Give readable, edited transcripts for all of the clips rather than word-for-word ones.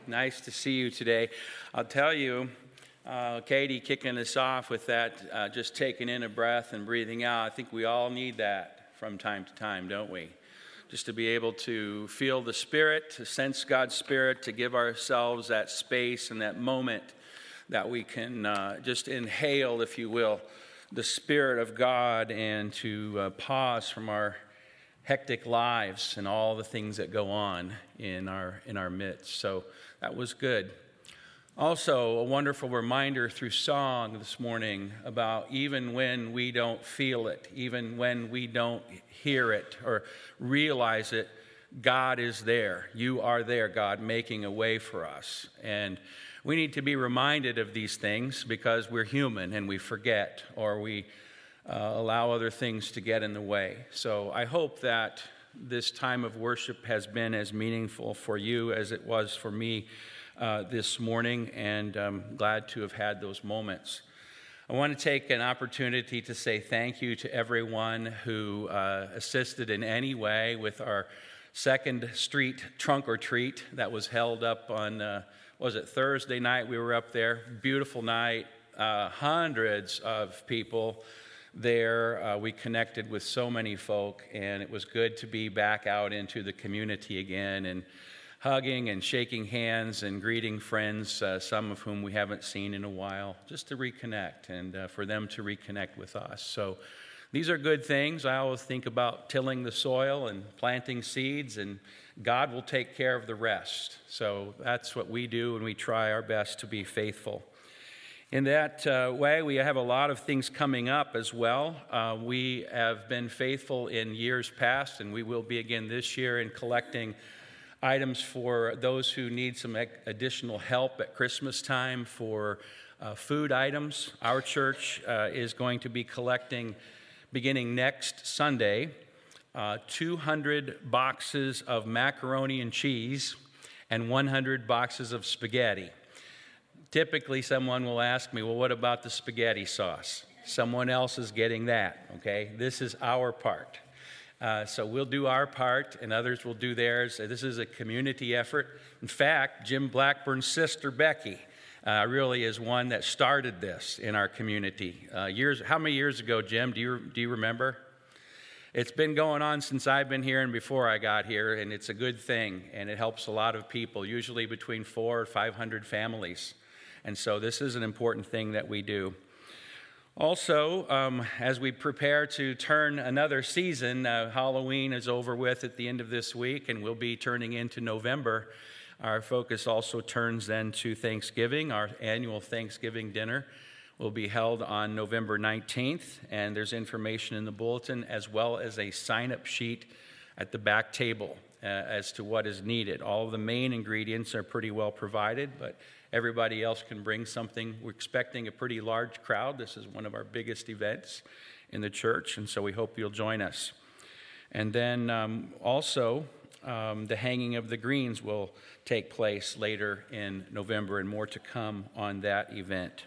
Nice to see you today. I'll tell you, Katie kicking us off with that, just taking in a breath and breathing out. I think we all need that from time to time, don't we? Just to be able to feel the Spirit, to sense God's Spirit, to give ourselves that space and that moment that we can just inhale, if you will, the Spirit of God, and to pause from our hectic lives and all the things that go on in our midst. So that was good. Also, a wonderful reminder through song this morning about even when we don't feel it, even when we don't hear it or realize it, God is there. You are there, God, making a way for us. And we need to be reminded of these things because we're human and we forget, or we allow other things to get in the way. So I hope that this time of worship has been as meaningful for you as it was for me this morning, and I'm glad to have had those moments. I want to take an opportunity to say thank you to everyone who assisted in any way with our 2nd Street Trunk or Treat that was held up on, was it Thursday night? We were up there. Beautiful night. Hundreds of people there. We connected with so many folk, and it was good to be back out into the community again and hugging and shaking hands and greeting friends, some of whom we haven't seen in a while, just to reconnect and for them to reconnect with us. So these are good things. I always think about tilling the soil and planting seeds, and God will take care of the rest. So that's what we do, and we try our best to be faithful. In that way, we have a lot of things coming up as well. We have been faithful in years past, and we will be again this year in collecting items for those who need some additional help at Christmas time for food items. Our church is going to be collecting, beginning next Sunday, 200 boxes of macaroni and cheese and 100 boxes of spaghetti. Typically, someone will ask me, well, what about the spaghetti sauce? Someone else is getting that, okay? This is our part. So we'll do our part, and others will do theirs. This is a community effort. In fact, Jim Blackburn's sister, Becky, really is one that started this in our community. How many years ago, Jim? Do you remember? It's been going on since I've been here and before I got here, and it's a good thing, and it helps a lot of people, usually between 400 or 500 families. And so this is an important thing that we do. Also, as we prepare to turn another season, Halloween is over with at the end of this week, and we'll be turning into November. Our focus also turns then to Thanksgiving. Our annual Thanksgiving dinner will be held on November 19th, and there's information in the bulletin as well as a sign-up sheet at the back table as to what is needed. All of the main ingredients are pretty well provided, but everybody else can bring something. We're expecting a pretty large crowd. This is one of our biggest events in the church, and so we hope you'll join us. And then also, the hanging of the greens will take place later in November, and more to come on that event.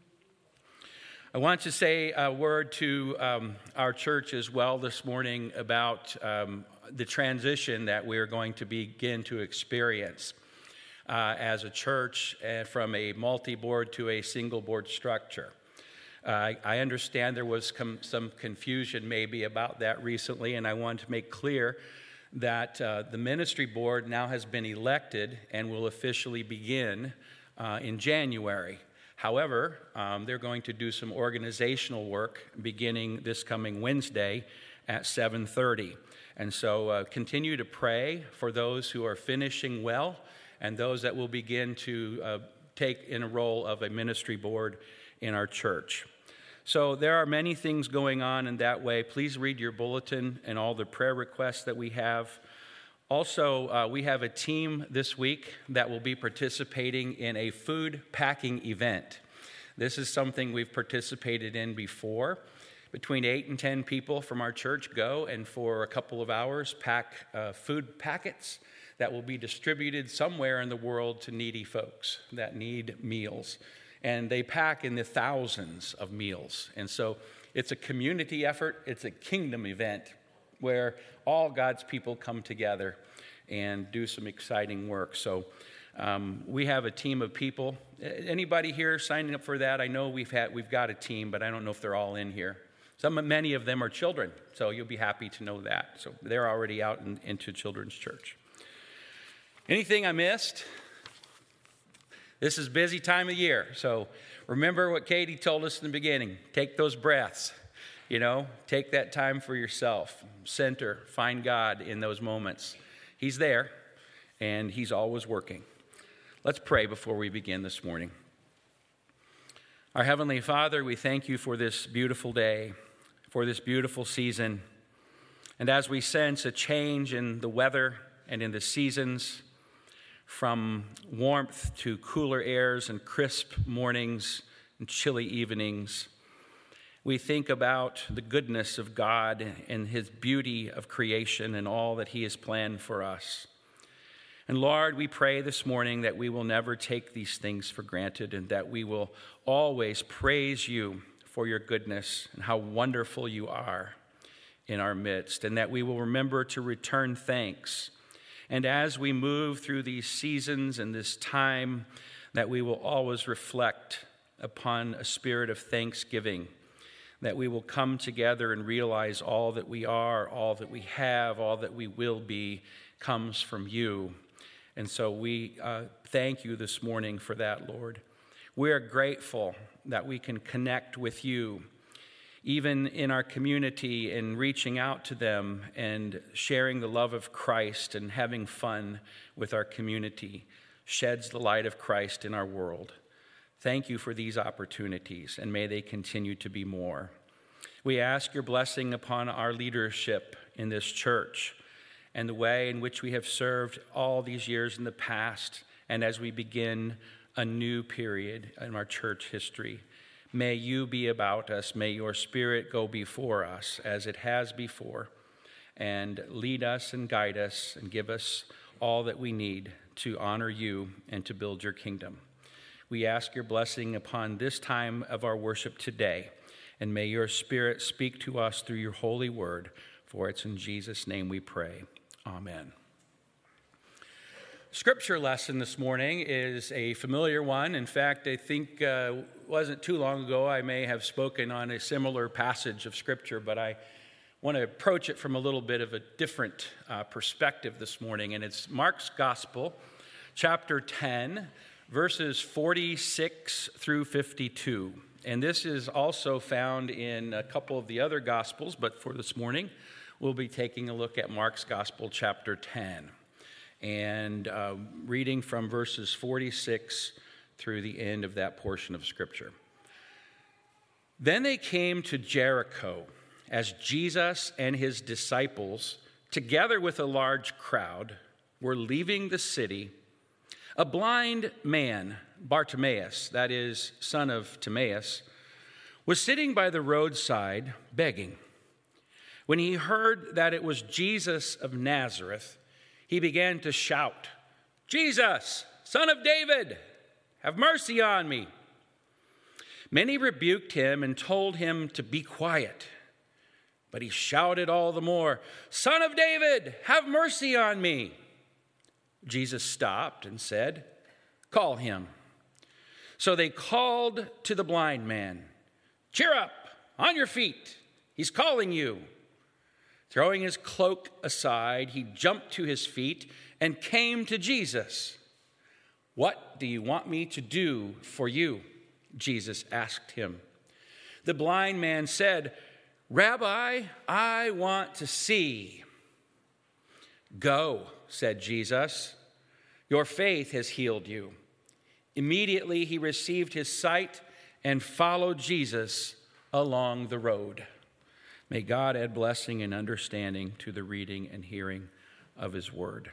I want to say a word to our church as well this morning about the transition that we're going to begin to experience as a church from a multi-board to a single-board structure. I understand there was some confusion maybe about that recently, and I want to make clear that the ministry board now has been elected and will officially begin in January. However, they're going to do some organizational work beginning this coming Wednesday at 7:30. And so continue to pray for those who are finishing well and those that will begin to take in a role of a ministry board in our church. So there are many things going on in that way. Please read your bulletin and all the prayer requests that we have. Also, we have a team this week that will be participating in a food packing event. This is something we've participated in before. Between 8 and 10 people from our church go and for a couple of hours pack food packets that will be distributed somewhere in the world to needy folks that need meals. And they pack in the thousands of meals. And so it's a community effort. It's a kingdom event where all God's people come together and do some exciting work. So We have a team of people. Anybody here signing up for that? I know we've got a team, but I don't know if they're all in here. Many of them are children, so you'll be happy to know that. So they're already out into children's church. Anything I missed? This is a busy time of year, so remember what Katie told us in the beginning. Take those breaths, take that time for yourself. Center, find God in those moments. He's there, and he's always working. Let's pray before we begin this morning. Our Heavenly Father, we thank you for this beautiful day, for this beautiful season. And as we sense a change in the weather and in the seasons, from warmth to cooler airs and crisp mornings and chilly evenings, we think about the goodness of God and his beauty of creation and all that he has planned for us. And Lord, we pray this morning that we will never take these things for granted and that we will always praise you for your goodness and how wonderful you are in our midst, and that we will remember to return thanks. And as we move through these seasons and this time, that we will always reflect upon a spirit of thanksgiving, that we will come together and realize all that we are, all that we have, all that we will be comes from you. And so we thank you this morning for that, Lord. We are grateful that we can connect with you, even in our community, and reaching out to them and sharing the love of Christ and having fun with our community sheds the light of Christ in our world. Thank you for these opportunities, and may they continue to be more. We ask your blessing upon our leadership in this church and the way in which we have served all these years in the past, and as we begin a new period in our church history. May you be about us. May your Spirit go before us as it has before, and lead us and guide us and give us all that we need to honor you and to build your kingdom. We ask your blessing upon this time of our worship today, and may your Spirit speak to us through your holy word, for it's in Jesus' name we pray. Amen. Scripture lesson this morning is a familiar one. In fact, I think it wasn't too long ago I may have spoken on a similar passage of Scripture, but I want to approach it from a little bit of a different perspective this morning. And it's Mark's Gospel, chapter 10, verses 46 through 52. And this is also found in a couple of the other Gospels, but for this morning, we'll be taking a look at Mark's Gospel, chapter 10, and reading from verses 46 through the end of that portion of Scripture. Then they came to Jericho as Jesus and his disciples, together with a large crowd, were leaving the city. A blind man, Bartimaeus, that is, son of Timaeus, was sitting by the roadside begging. When he heard that it was Jesus of Nazareth, he began to shout, "Jesus, Son of David, have mercy on me." Many rebuked him and told him to be quiet. But he shouted all the more, "Son of David, have mercy on me." Jesus stopped and said, "Call him." So they called to the blind man, "Cheer up, on your feet, he's calling you." Throwing his cloak aside, he jumped to his feet and came to Jesus. "What do you want me to do for you?" Jesus asked him. The blind man said, "Rabbi, I want to see." "Go," said Jesus. "Your faith has healed you." Immediately he received his sight and followed Jesus along the road. May God add blessing and understanding to the reading and hearing of his word.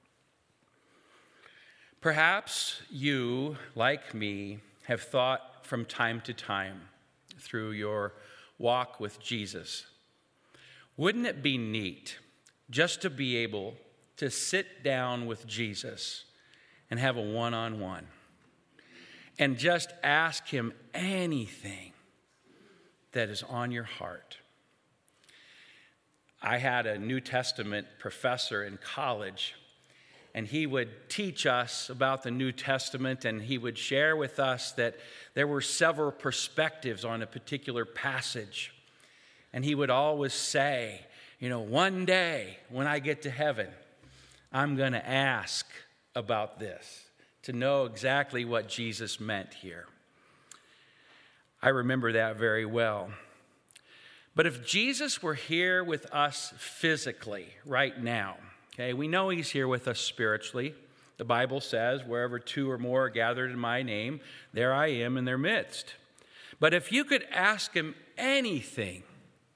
Perhaps you, like me, have thought from time to time through your walk with Jesus, wouldn't it be neat just to be able to sit down with Jesus and have a one-on-one and just ask him anything that is on your heart? I had a New Testament professor in college, and he would teach us about the New Testament, and he would share with us that there were several perspectives on a particular passage. And he would always say, one day when I get to heaven, I'm going to ask about this to know exactly what Jesus meant here. I remember that very well. But if Jesus were here with us physically right now, okay, we know he's here with us spiritually. The Bible says, wherever two or more are gathered in my name, there I am in their midst. But if you could ask him anything,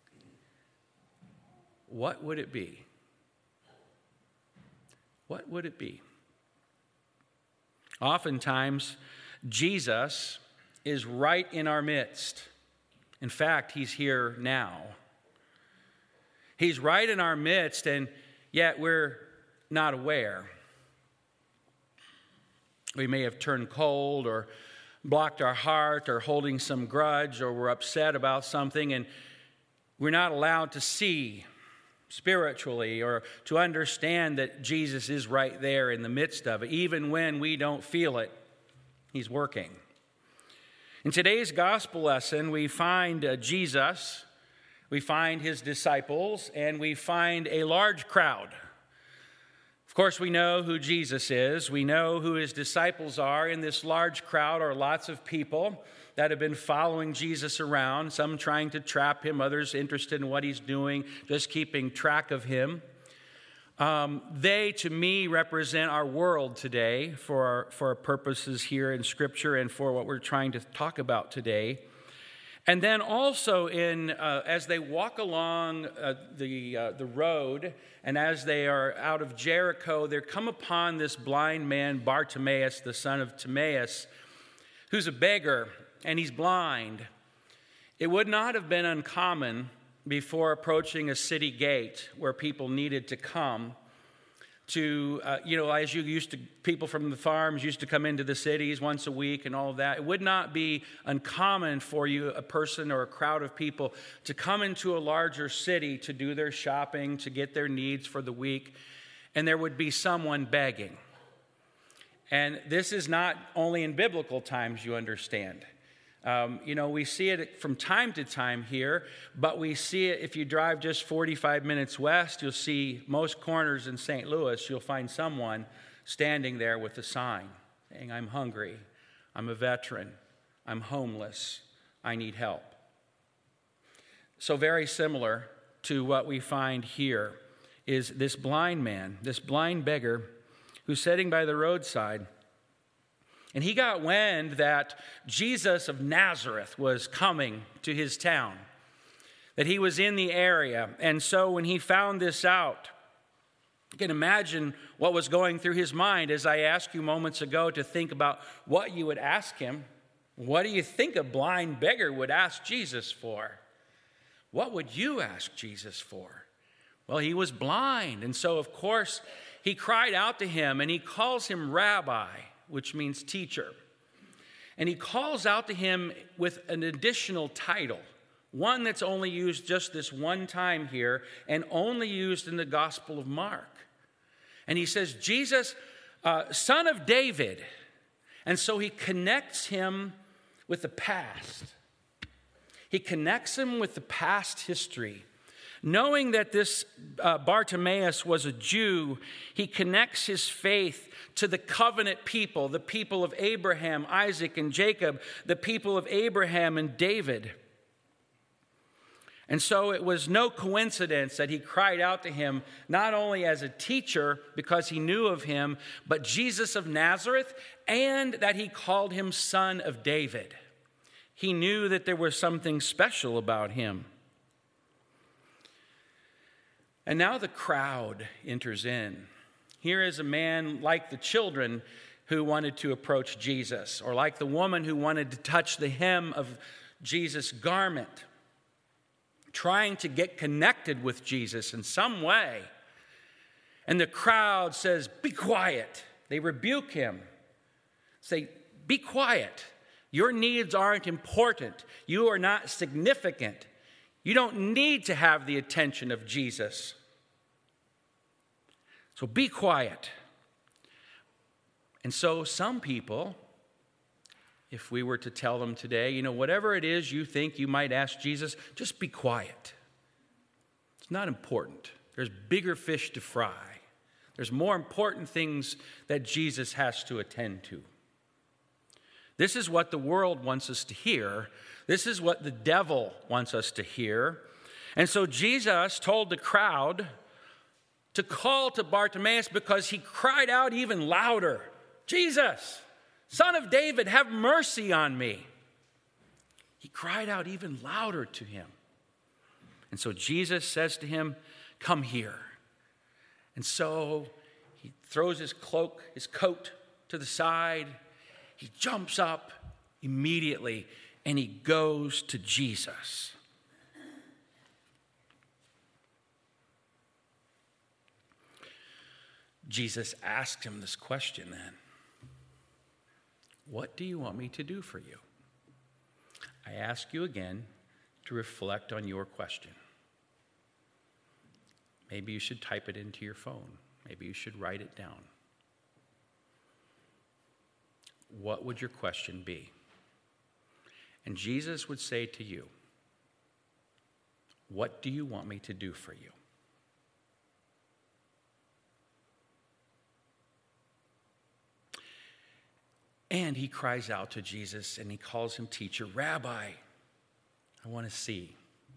what would it be? What would it be? Oftentimes, Jesus is right in our midst. In fact, he's here now. He's right in our midst, and yet we're not aware. We may have turned cold or blocked our heart or holding some grudge, or we're upset about something, and we're not allowed to see spiritually or to understand that Jesus is right there in the midst of it. Even when we don't feel it, he's working. In today's gospel lesson, we find Jesus, we find his disciples, and we find a large crowd. Of course, we know who Jesus is. We know who his disciples are. In this large crowd are lots of people that have been following Jesus around, some trying to trap him, others interested in what he's doing, just keeping track of him. They, to me, represent our world today for our purposes here in Scripture and for what we're trying to talk about today. And then also, as they walk along the road, and as they are out of Jericho, they come upon this blind man, Bartimaeus, the son of Timaeus, who's a beggar, and he's blind. It would not have been uncommon before approaching a city gate where people needed to come to, as people from the farms used to come into the cities once a week and all of that. It would not be uncommon for you, a person or a crowd of people, to come into a larger city to do their shopping, to get their needs for the week, and there would be someone begging. And this is not only in biblical times, you understand. We see it from time to time here, but we see it if you drive just 45 minutes west, you'll see most corners in St. Louis, you'll find someone standing there with a sign saying, I'm hungry, I'm a veteran, I'm homeless, I need help. So very similar to what we find here is this blind man, this blind beggar who's sitting by the roadside. And he got wind that Jesus of Nazareth was coming to his town, that he was in the area. And so when he found this out, you can imagine what was going through his mind. As I asked you moments ago to think about what you would ask him, what do you think a blind beggar would ask Jesus for? What would you ask Jesus for? Well, he was blind. And so, of course, he cried out to him, and he calls him Rabbi, which means teacher. And he calls out to him with an additional title, one that's only used just this one time here and only used in the Gospel of Mark. And he says, Jesus, son of David. And so he connects him with the past. He connects him with the past history. Knowing that this Bartimaeus was a Jew, he connects his faith to the covenant people, the people of Abraham, Isaac, and Jacob, the people of Abraham and David. And so it was no coincidence that he cried out to him, not only as a teacher, because he knew of him, but Jesus of Nazareth, and that he called him son of David. He knew that there was something special about him. And now the crowd enters in. Here is a man like the children who wanted to approach Jesus, or like the woman who wanted to touch the hem of Jesus' garment, trying to get connected with Jesus in some way. And the crowd says, "Be quiet." They rebuke him. Say, "Be quiet. Your needs aren't important. You are not significant. You don't need to have the attention of Jesus. So be quiet." And so some people, if we were to tell them today, whatever it is you think you might ask Jesus, just be quiet. It's not important. There's bigger fish to fry. There's more important things that Jesus has to attend to. This is what the world wants us to hear. This is what the devil wants us to hear. And so Jesus told the crowd to call to Bartimaeus because he cried out even louder, "Jesus, Son of David, have mercy on me." He cried out even louder to him. And so Jesus says to him, "Come here." And so he throws his coat to the side. He jumps up immediately and he goes to Jesus. Jesus asked him this question then. What do you want me to do for you? I ask you again to reflect on your question. Maybe you should type it into your phone. Maybe you should write it down. What would your question be? And Jesus would say to you, what do you want me to do for you? And he cries out to Jesus and he calls him teacher, "Rabbi, I want to see."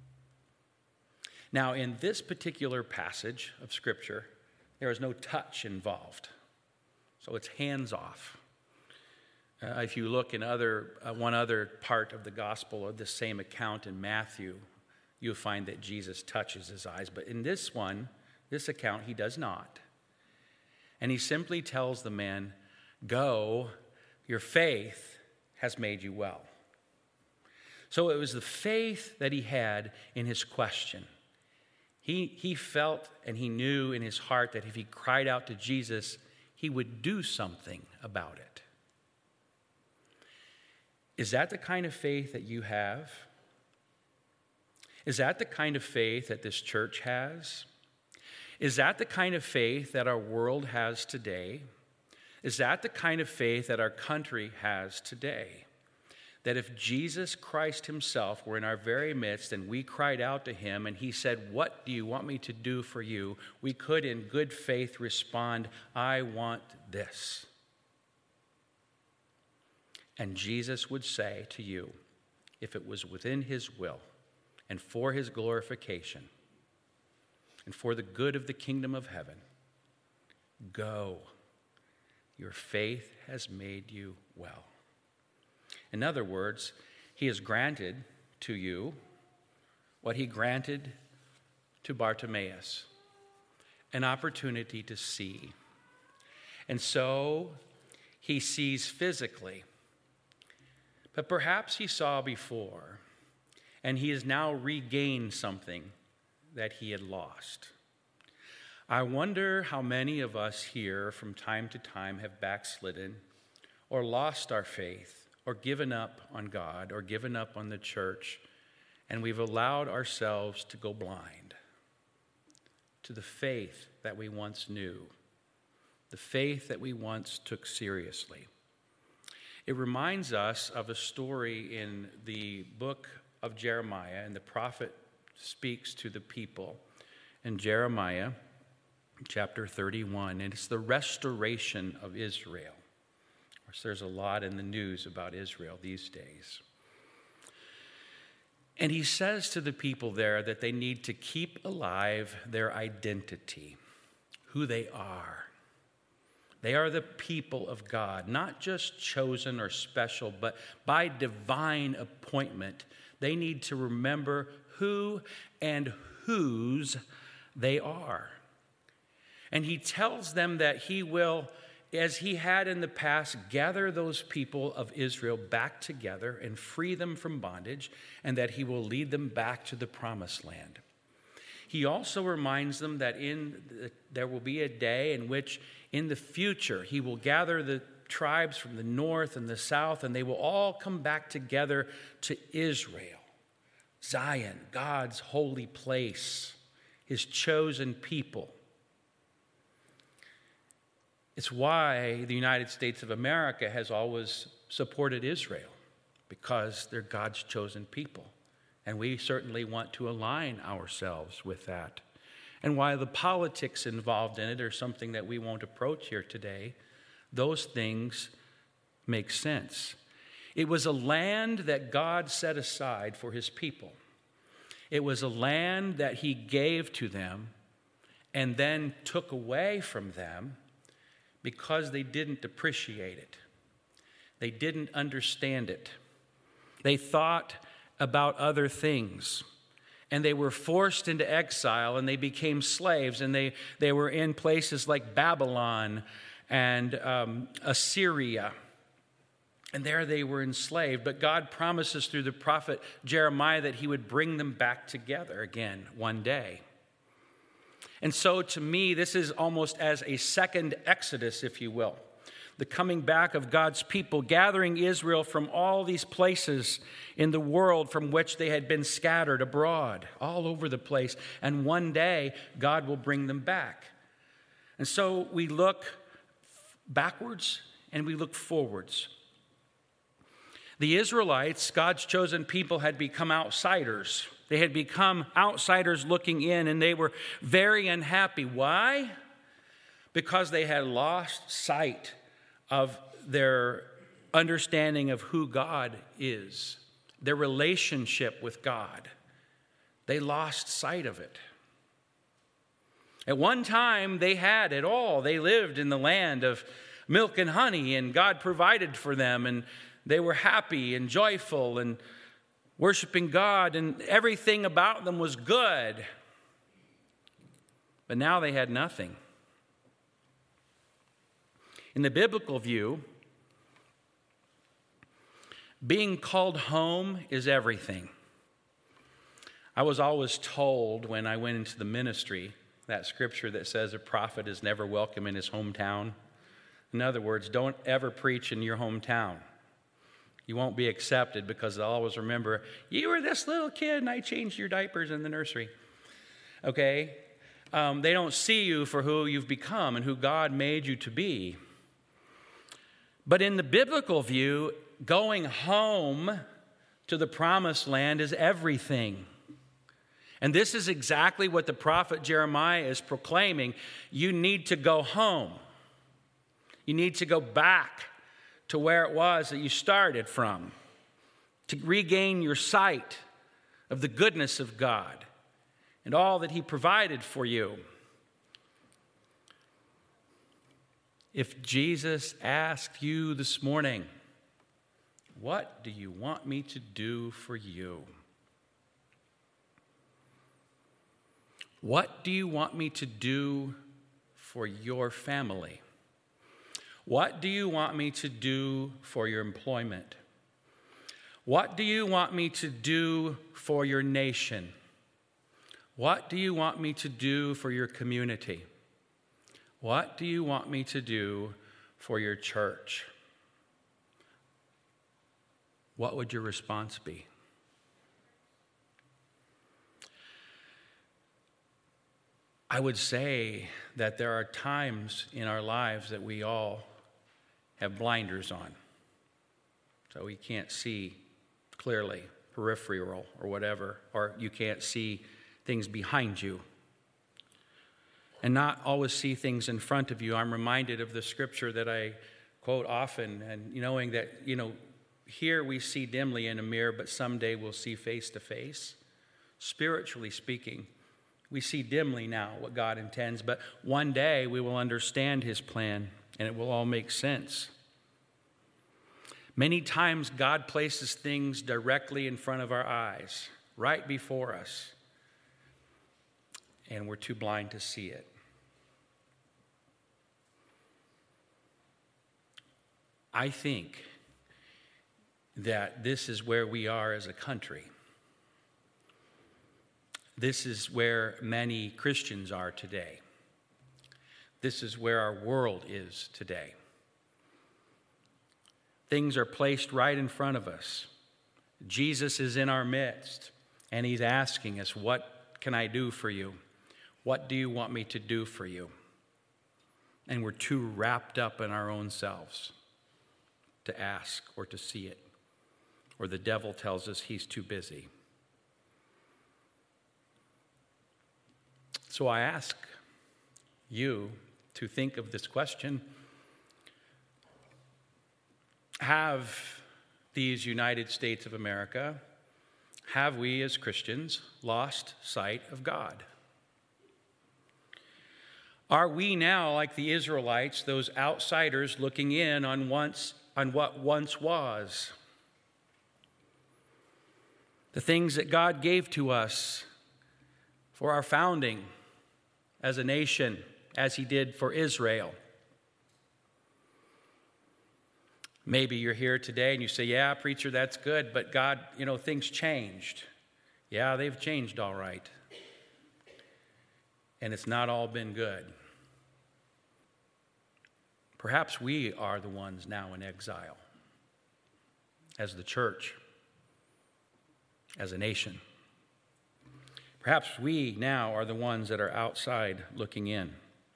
Now, in this particular passage of Scripture, there is no touch involved. So it's hands off. If you look in one other part of the gospel of the same account in Matthew, you'll find that Jesus touches his eyes. But in this account, he does not. And he simply tells the man, "Go, your faith has made you well." So it was the faith that he had in his question. He felt and he knew in his heart that if he cried out to Jesus, he would do something about it. Is that the kind of faith that you have? Is that the kind of faith that this church has? Is that the kind of faith that our world has today? Is that the kind of faith that our country has today? That if Jesus Christ himself were in our very midst and we cried out to him and he said, "What do you want me to do for you?" we could in good faith respond, "I want this." And Jesus would say to you, if it was within his will and for his glorification and for the good of the kingdom of heaven, "Go. Your faith has made you well." In other words, he has granted to you what he granted to Bartimaeus, an opportunity to see. And so he sees physically, but perhaps he saw before, and he has now regained something that he had lost. I wonder how many of us here from time to time have backslidden or lost our faith or given up on God or given up on the church, and we've allowed ourselves to go blind to the faith that we once knew, the faith that we once took seriously. It reminds us of a story in the book of Jeremiah, and the prophet speaks to the people in Jeremiah chapter 31, and it's the restoration of Israel. Of course, there's a lot in the news about Israel these days. And he says to the people there that they need to keep alive their identity, who they are. They are the people of God, not just chosen or special, but by divine appointment. They need to remember who and whose they are. And he tells them that he will, as he had in the past, gather those people of Israel back together and free them from bondage, and that he will lead them back to the promised land. He also reminds them that there will be a day in which in the future he will gather the tribes from the north and the south, and they will all come back together to Israel, Zion, God's holy place, his chosen people. It's why the United States of America has always supported Israel, because they're God's chosen people. And we certainly want to align ourselves with that. And why the politics involved in it are something that we won't approach here today, those things make sense. It was a land that God set aside for his people. It was a land that he gave to them and then took away from them because they didn't appreciate it. They didn't understand it. They thought about other things. And they were forced into exile, and they became slaves, and they were in places like Babylon and Assyria. And there they were enslaved. But God promises through the prophet Jeremiah that he would bring them back together again one day. And so to me, this is almost as a second Exodus, if you will. The coming back of God's people, gathering Israel from all these places in the world from which they had been scattered abroad, all over the place. And one day, God will bring them back. And so we look backwards and we look forwards. The Israelites, God's chosen people, had become outsiders. They had become outsiders looking in, and they were very unhappy. Why? Because they had lost sight of their understanding of who God is, their relationship with God. They lost sight of it. At one time, they had it all. They lived in the land of milk and honey, and God provided for them, and they were happy and joyful and worshiping God, and everything about them was good. But now they had nothing. In the biblical view, being called home is everything. I was always told when I went into the ministry, that scripture that says a prophet is never welcome in his hometown. In other words, don't ever preach in your hometown. You won't be accepted, because they'll always remember, you were this little kid and I changed your diapers in the nursery. Okay? They don't see you for who you've become and who God made you to be. But in the biblical view, going home to the promised land is everything. And this is exactly what the prophet Jeremiah is proclaiming. You need to go home. You need to go back to where it was that you started from, to regain your sight of the goodness of God and all that he provided for you. If Jesus asked you this morning, what do you want me to do for you? What do you want me to do for your family? What do you want me to do for your employment? What do you want me to do for your nation? What do you want me to do for your community? What do you want me to do for your church? What would your response be? I would say that there are times in our lives that we all have blinders on, so we can't see clearly, peripheral or whatever, or you can't see things behind you and not always see things in front of you. I'm reminded of the scripture that I quote often, and knowing that, here we see dimly in a mirror, but someday we'll see face to face. Spiritually speaking, we see dimly now what God intends, but one day we will understand his plan and it will all make sense. Many times God places things directly in front of our eyes, right before us, and we're too blind to see it. I think that this is where we are as a country. This is where many Christians are today. This is where our world is today. Things are placed right in front of us. Jesus is in our midst, and he's asking us, what can I do for you? What do you want me to do for you? and we're too wrapped up in our own selves to ask or to see it. Or the devil tells us he's too busy. So I ask you to think of this question. Have these United States of America, have we as Christians lost sight of God? Are we now, like the Israelites, those outsiders looking in on what once was? The things that God gave to us for our founding as a nation, as he did for Israel. Maybe you're here today and you say, yeah, preacher, that's good, but God, things changed. Yeah, they've changed all right. And it's not all been good. Perhaps we are the ones now in exile as the church, as a nation. Perhaps we now are the ones that are outside looking in.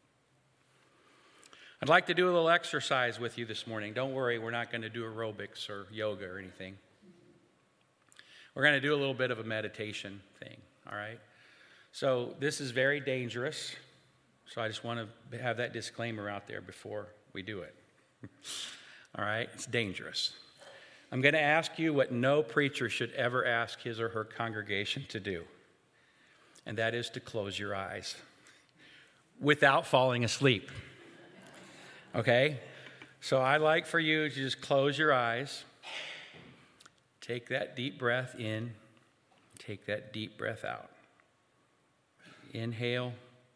I'd like to do a little exercise with you this morning. Don't worry, we're not going to do aerobics or yoga or anything. We're going to do a little bit of a meditation thing, all right? So this is very dangerous, so I just want to have that disclaimer out there before we do it. All right? It's dangerous. I'm going to ask you what no preacher should ever ask his or her congregation to do, and that is to close your eyes without falling asleep. Okay? So I'd like for you to just close your eyes. Take that deep breath in. Take that deep breath out. Inhale.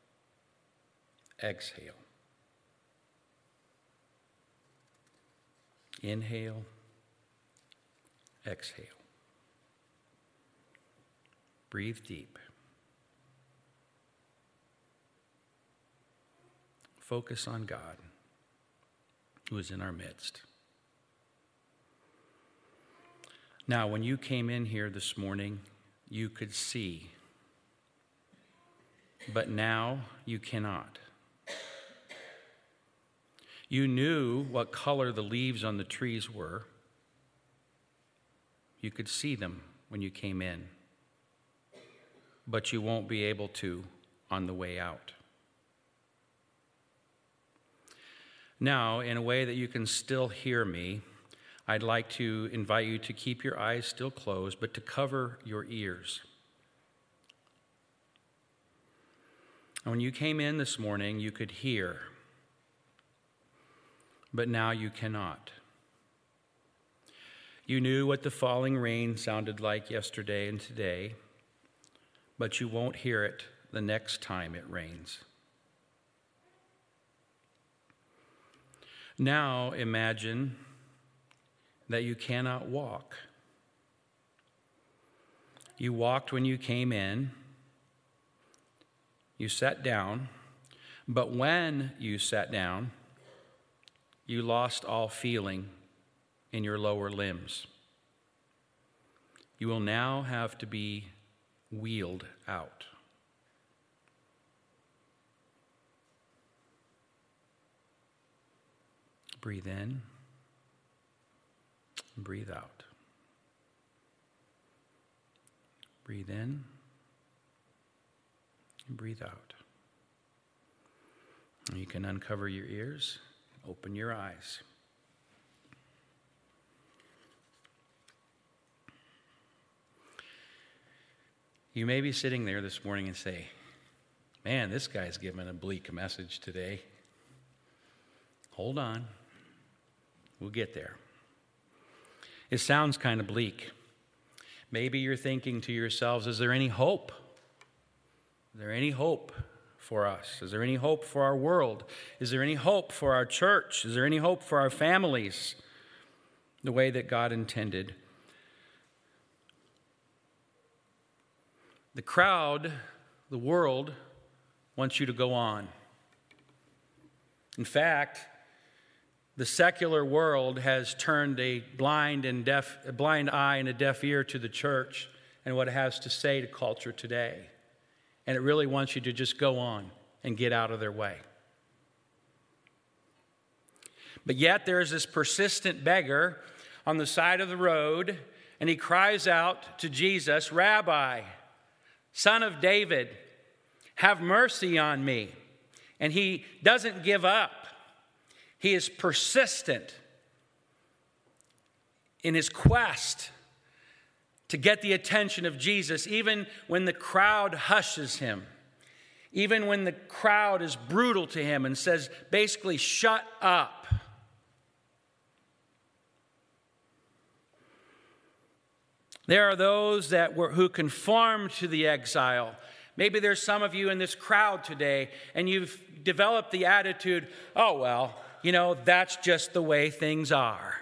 Exhale. Inhale. Exhale. Breathe deep. Focus on God, who is in our midst. Now, when you came in here this morning, you could see, but now you cannot. You knew what color the leaves on the trees were. You could see them when you came in, but you won't be able to on the way out. Now, in a way that you can still hear me, I'd like to invite you to keep your eyes still closed, but to cover your ears. And when you came in this morning, you could hear, but now you cannot. You knew what the falling rain sounded like yesterday and today, but you won't hear it the next time it rains. Now imagine that you cannot walk. You walked when you came in. You sat down. But when you sat down, you lost all feeling in your lower limbs. You will now have to be wheeled out. Breathe in and breathe out. Breathe in and breathe out. You can uncover your ears, open your eyes. You may be sitting there this morning and say, man, this guy's giving a bleak message today. Hold on. We'll get there. It sounds kind of bleak. Maybe you're thinking to yourselves, is there any hope? Is there any hope for us? Is there any hope for our world? Is there any hope for our church? Is there any hope for our families? The way that God intended. The crowd, the world, wants you to go on. In fact, the secular world has turned a blind eye and a deaf ear to the church and what it has to say to culture today. And it really wants you to just go on and get out of their way. But yet there's this persistent beggar on the side of the road, and he cries out to Jesus, "Rabbi, Son of David, have mercy on me." And he doesn't give up. He is persistent in his quest to get the attention of Jesus, even when the crowd hushes him, even when the crowd is brutal to him and says, basically, "Shut up." There are those who conform to the exile. Maybe there's some of you in this crowd today, and you've developed the attitude, "Oh, well, that's just the way things are.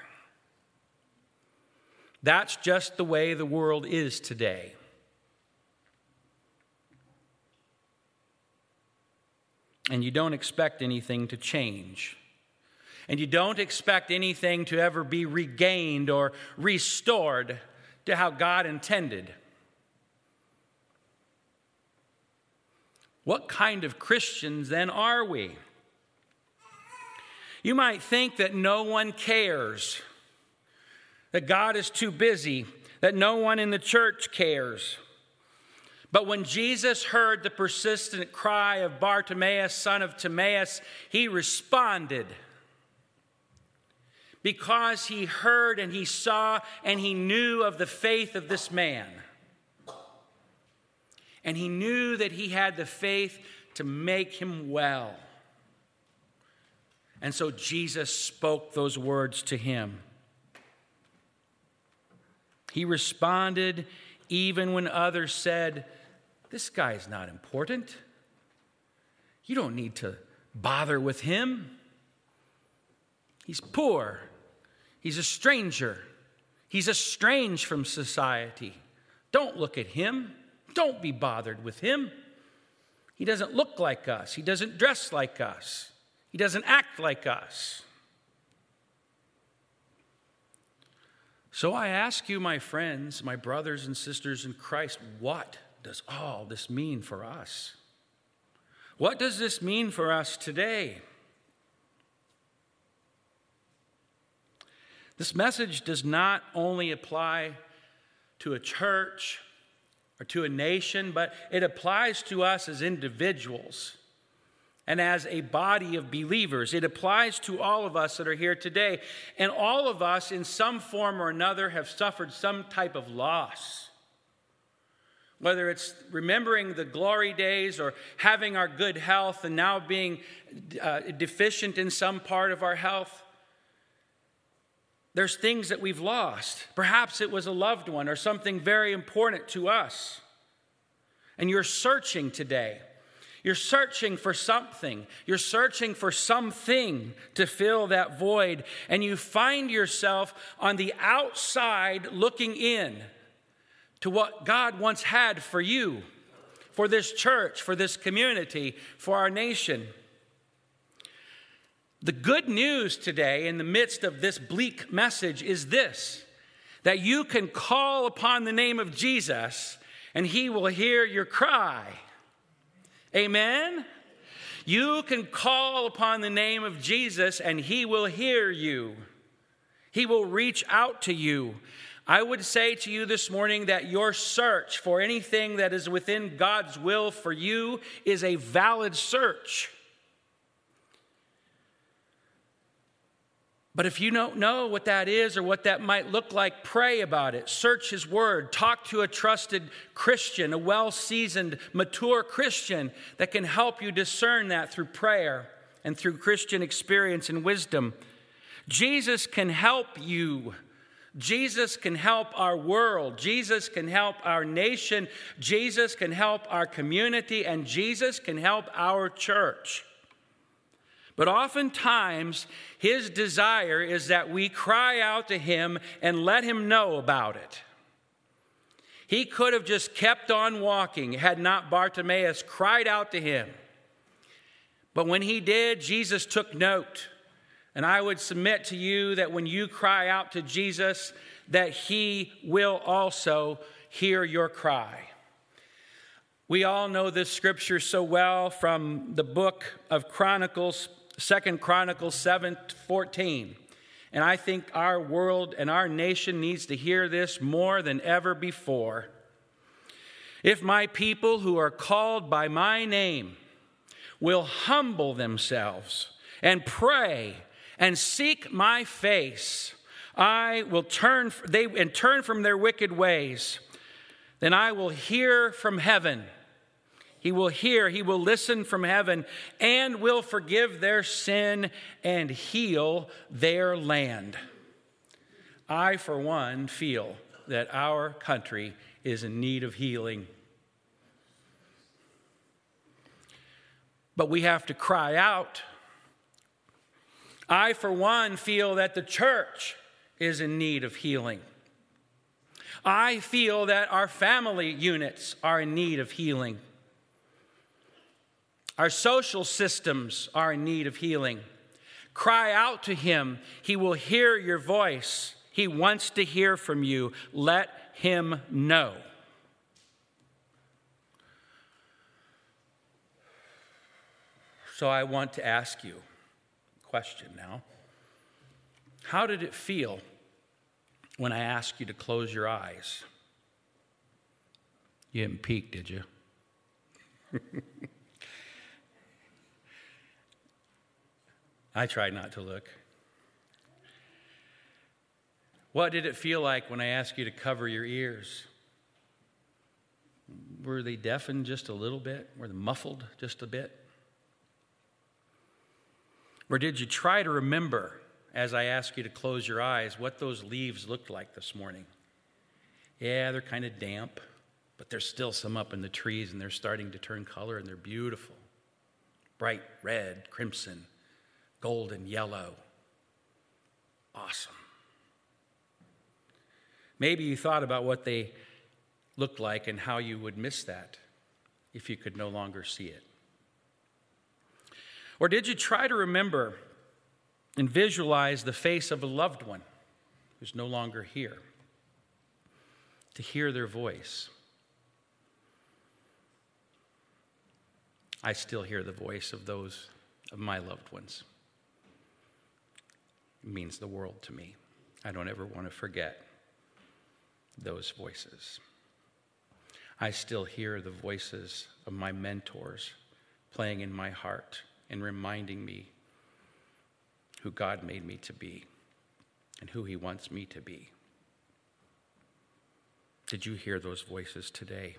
That's just the way the world is today." And you don't expect anything to change. And you don't expect anything to ever be regained or restored to how God intended. What kind of Christians then are we? You might think that no one cares, that God is too busy, that no one in the church cares. But when Jesus heard the persistent cry of Bartimaeus, son of Timaeus, he responded. Because he heard and he saw and he knew of the faith of this man. And he knew that he had the faith to make him well. And so Jesus spoke those words to him. He responded even when others said, "This guy's not important. You don't need to bother with him. He's poor. He's a stranger. He's estranged from society. Don't look at him. Don't be bothered with him. He doesn't look like us. He doesn't dress like us. He doesn't act like us." So I ask you, my friends, my brothers and sisters in Christ, what does all this mean for us? What does this mean for us today? This message does not only apply to a church or to a nation, but it applies to us as individuals and as a body of believers. It applies to all of us that are here today. And all of us, in some form or another, have suffered some type of loss. Whether it's remembering the glory days or having our good health and now being deficient in some part of our health. There's things that we've lost. Perhaps it was a loved one or something very important to us. And you're searching today. You're searching for something. You're searching for something to fill that void. And you find yourself on the outside looking in to what God once had for you, for this church, for this community, for our nation. The good news today in the midst of this bleak message is this, that you can call upon the name of Jesus and he will hear your cry. Amen? You can call upon the name of Jesus and he will hear you. He will reach out to you. I would say to you this morning that your search for anything that is within God's will for you is a valid search. But if you don't know what that is or what that might look like, pray about it. Search his word. Talk to a trusted Christian, a well-seasoned, mature Christian that can help you discern that through prayer and through Christian experience and wisdom. Jesus can help you. Jesus can help our world. Jesus can help our nation. Jesus can help our community. And Jesus can help our church. But oftentimes, his desire is that we cry out to him and let him know about it. He could have just kept on walking had not Bartimaeus cried out to him. But when he did, Jesus took note. And I would submit to you that when you cry out to Jesus, that he will also hear your cry. We all know this scripture so well from the book of Chronicles. 2 Chronicles 7:14. And I think our world and our nation needs to hear this more than ever before. If my people who are called by my name will humble themselves and pray and seek my face, I will turn from their wicked ways. Then I will hear from heaven. He will listen from heaven and will forgive their sin and heal their land. I, for one, feel that our country is in need of healing. But we have to cry out. I, for one, feel that the church is in need of healing. I feel that our family units are in need of healing. Our social systems are in need of healing. Cry out to him. He will hear your voice. He wants to hear from you. Let him know. So I want to ask you a question now. How did it feel when I asked you to close your eyes? You didn't peek, did you? I tried not to look. What did it feel like when I asked you to cover your ears? Were they deafened just a little bit? Were they muffled just a bit? Or did you try to remember, as I asked you to close your eyes, what those leaves looked like this morning? Yeah, they're kind of damp, but there's still some up in the trees, and they're starting to turn color, and they're beautiful. Bright red, crimson, golden, yellow. Awesome. Maybe you thought about what they looked like and how you would miss that if you could no longer see it. Or did you try to remember and visualize the face of a loved one who's no longer here, to hear their voice? I still hear the voice of those of my loved ones. It means the world to me. I don't ever want to forget those voices. I still hear the voices of my mentors playing in my heart and reminding me who God made me to be and who he wants me to be. Did you hear those voices today?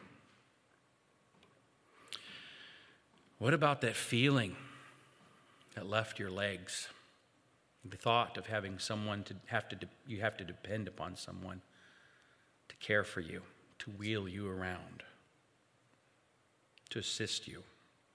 What about that feeling that left your legs? The thought of having someone you have to depend upon someone to care for you, to wheel you around, to assist you.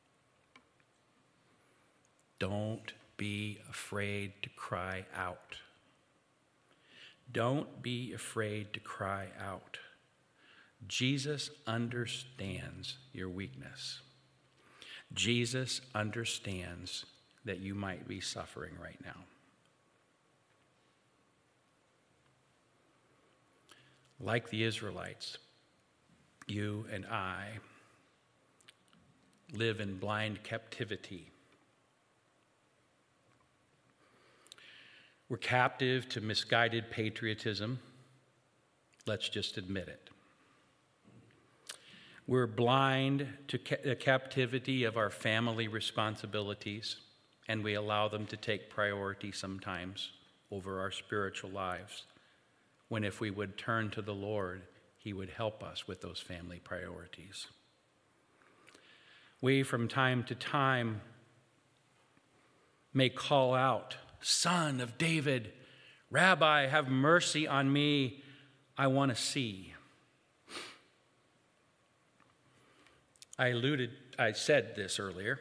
Don't be afraid to cry out. Don't be afraid to cry out. Jesus understands your weakness. Jesus understands that you might be suffering right now. Like the Israelites, you and I live in blind captivity. We're captive to misguided patriotism. Let's just admit it. We're blind to the captivity of our family responsibilities, and we allow them to take priority sometimes over our spiritual lives, when if we would turn to the Lord, he would help us with those family priorities. We, from time to time, may call out, "Son of David, Rabbi, have mercy on me. I want to see." I said this earlier.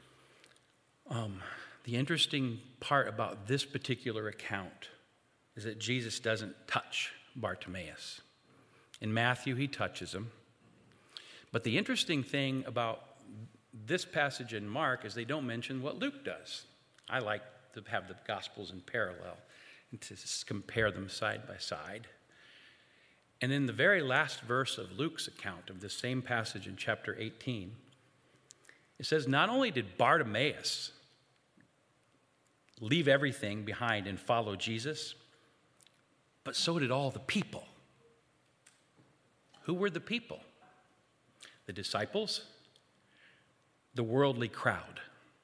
The interesting part about this particular account is that Jesus doesn't touch Bartimaeus. In Matthew, he touches him. But the interesting thing about this passage in Mark is they don't mention what Luke does. I like to have the Gospels in parallel and to compare them side by side. And in the very last verse of Luke's account of this same passage in chapter 18, it says, not only did Bartimaeus leave everything behind and follow Jesus, but so did all the people. Who were the people? The disciples, the worldly crowd.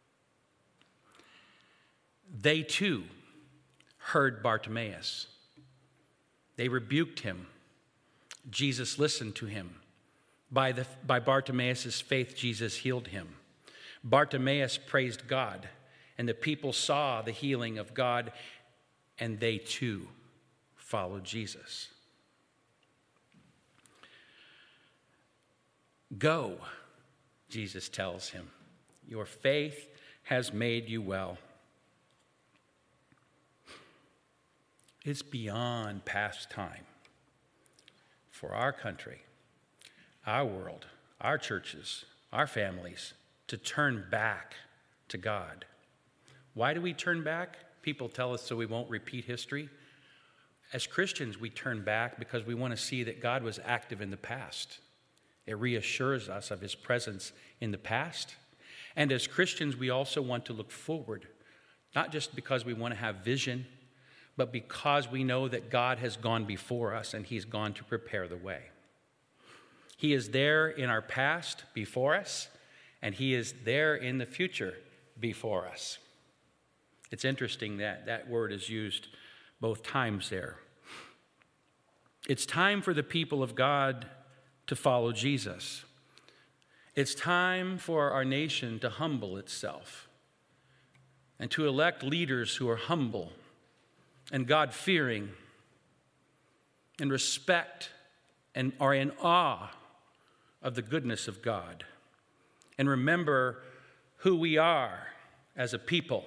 They too heard Bartimaeus. They rebuked him. Jesus listened to him. By Bartimaeus' faith, Jesus healed him. Bartimaeus praised God, and the people saw the healing of God, and they too followed Jesus. Go, Jesus tells him. Your faith has made you well. It's beyond past time for our country, our world, our churches, our families to turn back to God. Why do we turn back? People tell us so we won't repeat history. As Christians, we turn back because we want to see that God was active in the past. It reassures us of his presence in the past. And as Christians, we also want to look forward, not just because we want to have vision, but because we know that God has gone before us and he's gone to prepare the way. He is there in our past before us, and he is there in the future before us. It's interesting that that word is used both times there. It's time for the people of God to follow Jesus. It's time for our nation to humble itself and to elect leaders who are humble and God-fearing and respect and are in awe of the goodness of God and remember who we are as a people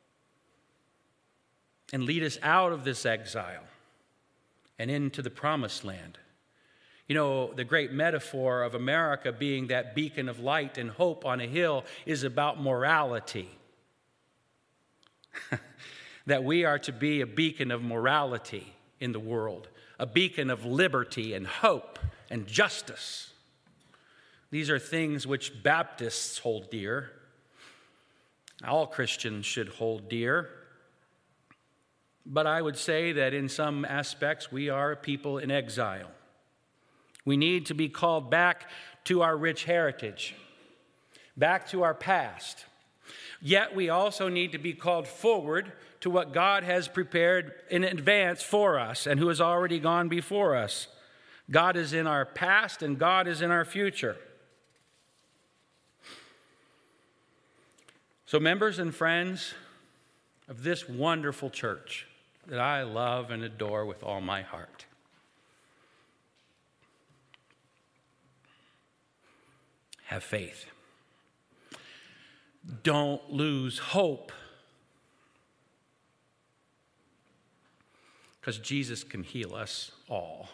and lead us out of this exile and into the promised land. You know, the great metaphor of America being that beacon of light and hope on a hill is about morality. That we are to be a beacon of morality in the world, a beacon of liberty and hope and justice. These are things which Baptists hold dear. All Christians should hold dear. But I would say that in some aspects we are a people in exile. We need to be called back to our rich heritage, back to our past. Yet we also need to be called forward to what God has prepared in advance for us and who has already gone before us. God is in our past and God is in our future. So members and friends of this wonderful church that I love and adore with all my heart, have faith. Don't lose hope, because Jesus can heal us all.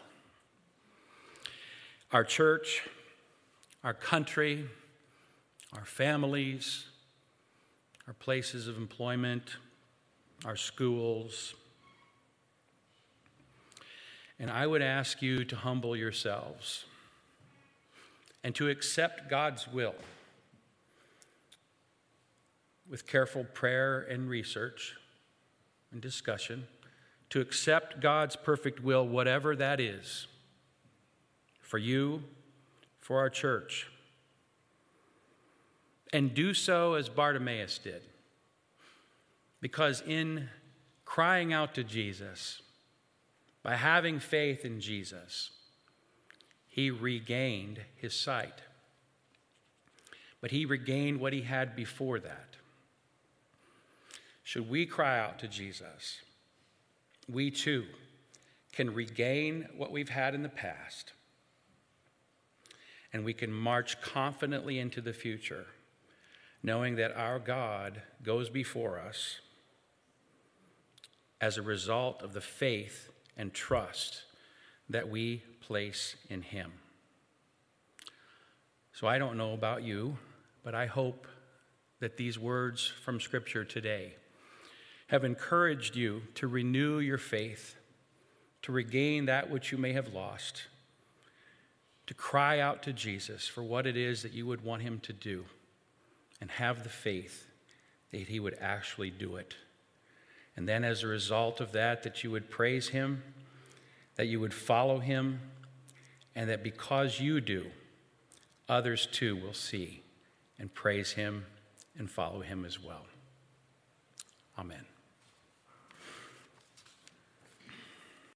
Our church, our country, our families, our places of employment, our schools. And I would ask you to humble yourselves and to accept God's will with careful prayer and research and discussion, to accept God's perfect will, whatever that is, for you, for our church. And do so as Bartimaeus did. Because in crying out to Jesus, by having faith in Jesus, he regained his sight. But he regained what he had before that. Should we cry out to Jesus, we too can regain what we've had in the past, and we can march confidently into the future, knowing that our God goes before us as a result of the faith and trust that we place in him. So I don't know about you, but I hope that these words from Scripture today have encouraged you to renew your faith, to regain that which you may have lost, to cry out to Jesus for what it is that you would want him to do, and have the faith that he would actually do it And then as a result of that, that you would praise him, that you would follow him, and that because you do, others too will see and praise him and follow him as well. Amen.